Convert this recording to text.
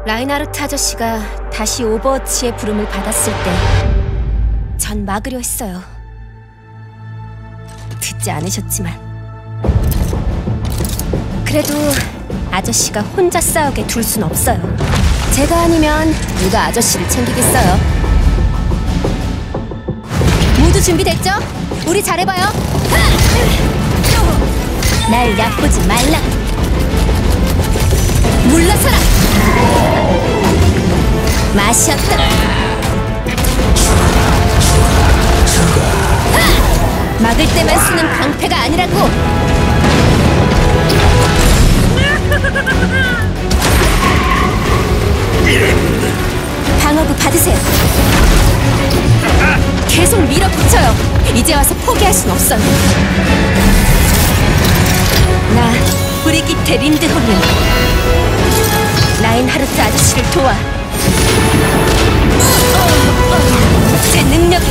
라인하르트 아저씨가 다시 오버워치의 부름을 받았을 때 전 막으려 했어요. 듣지 않으셨지만. 그래도 아저씨가 혼자 싸우게 둘 순 없어요. 제가 아니면 누가 아저씨를 챙기겠어요. 모두 준비됐죠? 우리 잘해봐요. 날 얕보지 말라. 물러서라. 마셨다. 막을 때만 쓰는 방패가 아니라고. 방어구 받으세요. 계속 밀어붙여요. 이제 와서 포기할 순 없어요. 나 브리기테 린드홀린, 라인하르트 아저씨를 도와 제 능력을